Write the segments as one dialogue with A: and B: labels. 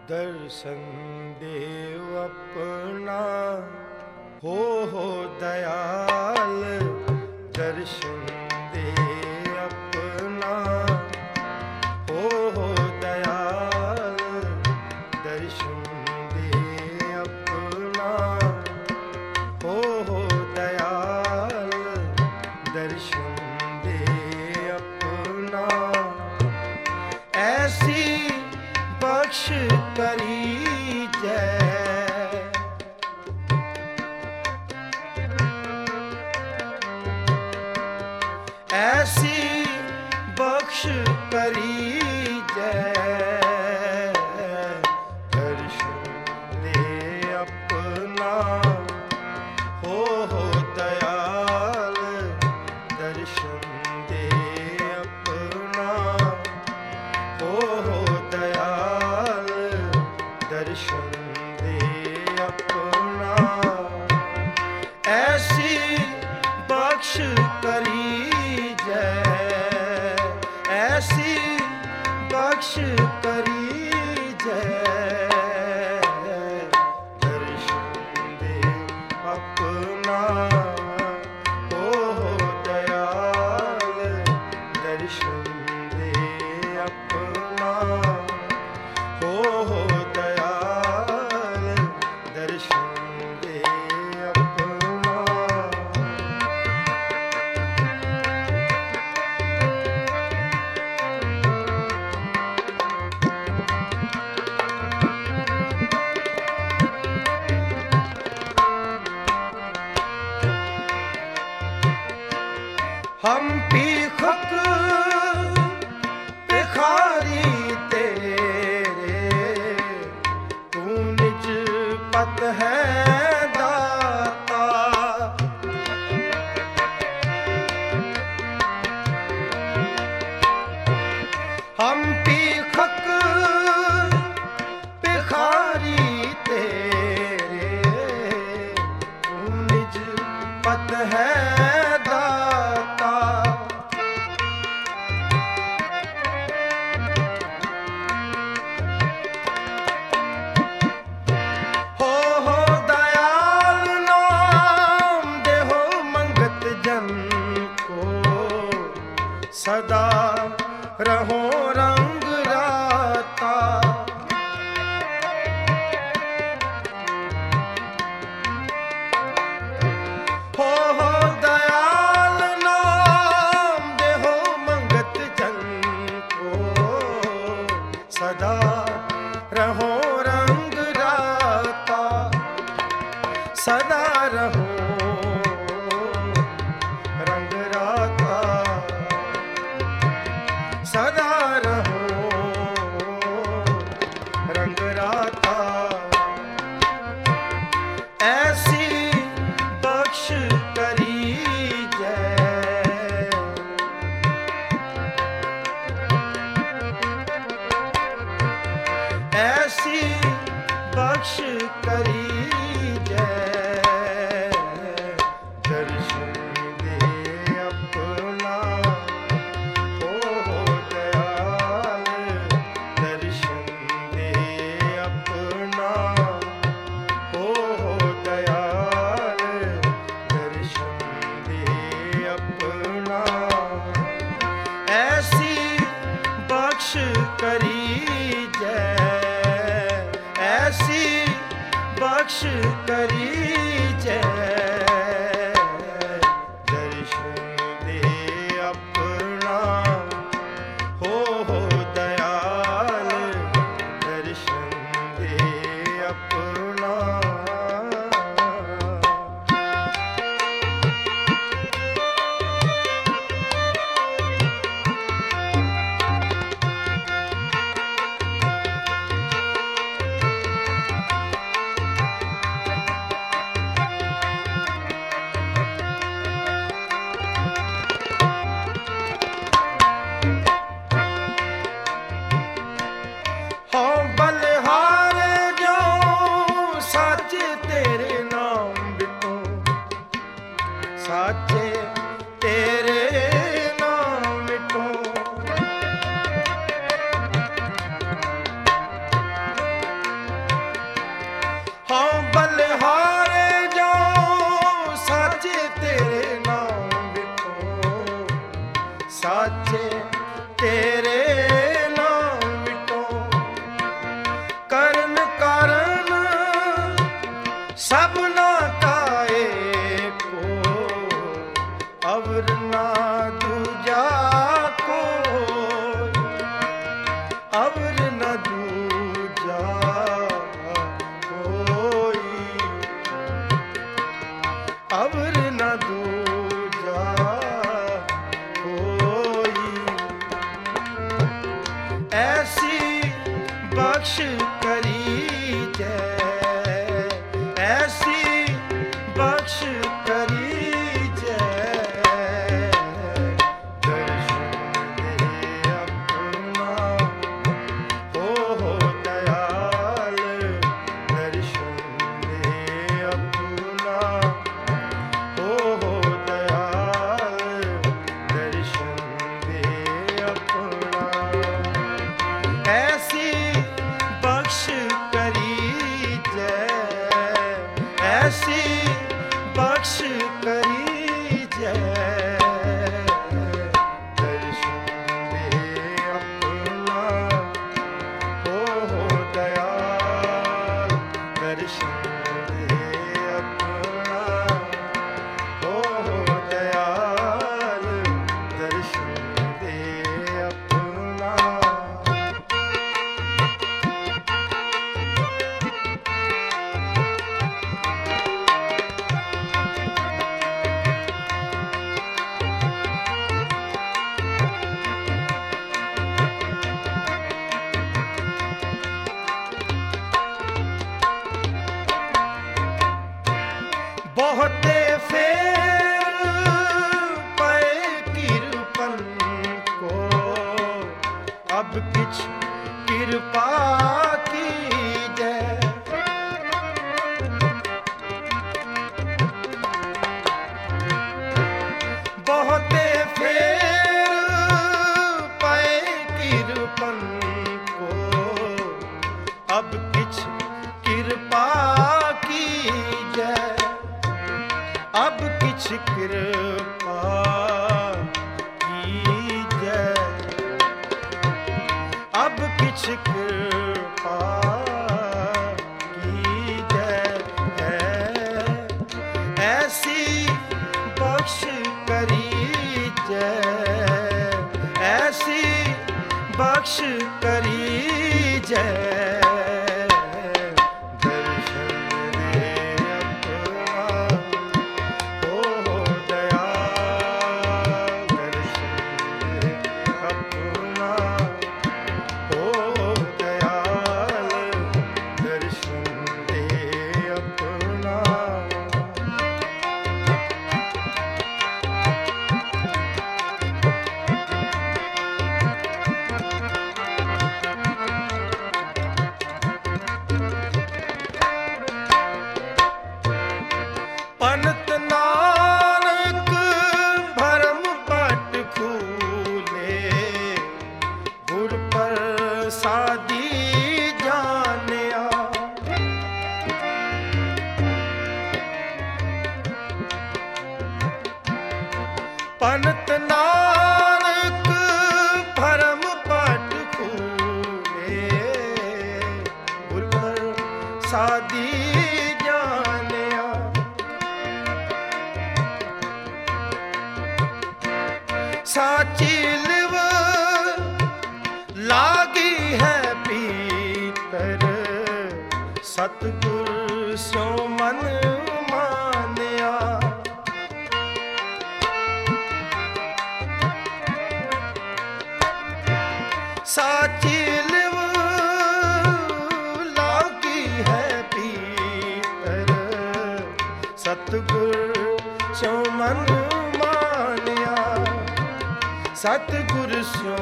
A: दर्शन देव अपना हो दयाल। दर्शन दे अपना हो दयाल। दर्शन दे अपना हो दयाल। दर्शन दे अपना ऐसी बख्श करी जय। ऐसी बख्श करी जय। दर्शन दे अपना हो दयाल। दर्शन दे अपना हो दयाल। दर्शन दे अपना ऐसी बख्श करी जय। ऐसी बख्श करी जय। दर्शन दे अपना हो दयाल। दर्शन दे अपना हो दयाल। दर्शन दे अपना। हम पीखक भिखारी तेरे, तू निज पत है दाता। हम पीखक भिखारी तेरे, तू निज पत है दाता। हो दयाल नाम देहो मंगत जन को, सदा रहो रंग राता। हो दयाल नाम देहो मंगत जन को, सदा रहो रंग राता। सदा रहो रंग राता। सदा रहो रंग राता। ऐसी बख्श करी जय। ऐसी बख्श करी जय। दर्शन दे अपना हो दयाल। दर्शन दे अपना हो दयाल। दर्शन दे अपना ऐसी बख्श करी जय। ऐसी बख्श करी जय। दर्शन दे अपना हो दयाल। दर्शन दे अपना। साचे तेरे नाम मिटो करन कारण सबना का एको अवर ना दूजा कोई अवर न दूजा कोई अवर न दूजा कोई ऐसी बख्श करी जय ऐसी बख्श करी जय दर्शन दे अपना हो दयाल दर्शन दे अपना हो दयाल दर्शन दे अपना ऐसी बख्श करी जय ऐसी बख्श करी जय दर्शन दे अपना हो दयाल दर्शन दे अपना हो दयाल दर्शन दे अपना बहुते फेर पे किरपन को अब किछ कृपा कीजै बहुते फेर पे किरपन को अब किछ कृपा कीजै अब किछ कृपा कीजै अब किछ कृपा कीजै ऐसी बख्श करी जय ऐसी बख्श करी जय पंत नानक भरम पट खूले गुर प्रसादी जानिया पंत नानक भरम पट खूले गुर प्रसादी जानिया साची लिव लागी है पीतर सतगुर स्यो मन मानिया साची लिव लागी है पीतर सतगुर स्यो मन मानिया सतगुर स्यो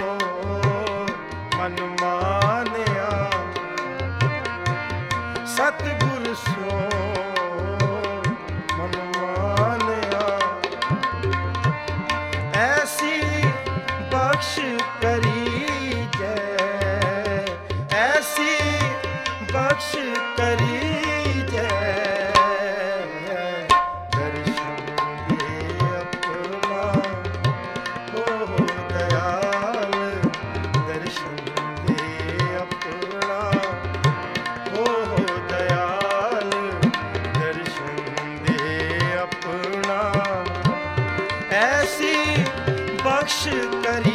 A: मन मानिया सतगुर स्यो मन मानिया ऐसी बख्श करी जय ऐसी बख्श करी जय दर्शन दे अपना करी